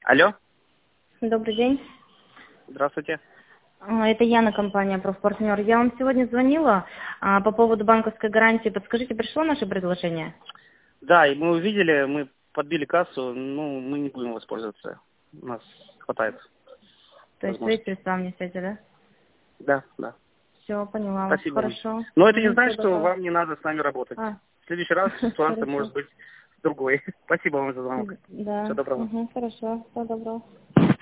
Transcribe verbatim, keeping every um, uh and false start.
Алло, Добрый день. здравствуйте. А, Это Яна, компания «Профпартнер». Я вам сегодня звонила а, по поводу банковской гарантии. Подскажите, пришло наше предложение? Да, и мы увидели, мы подбили кассу, ну, мы не будем воспользоваться. У нас хватает То есть свои возможностей. средства внесете, да? Да, да. Все, поняла вас. Спасибо вам. Хорошо. Но это не Угу, значит, всего что доброго. вам не надо с нами работать. А, В следующий раз ситуация хорошо. может быть другой. Спасибо вам за звонок. Всего Да, доброго. угу, хорошо. Всего доброго.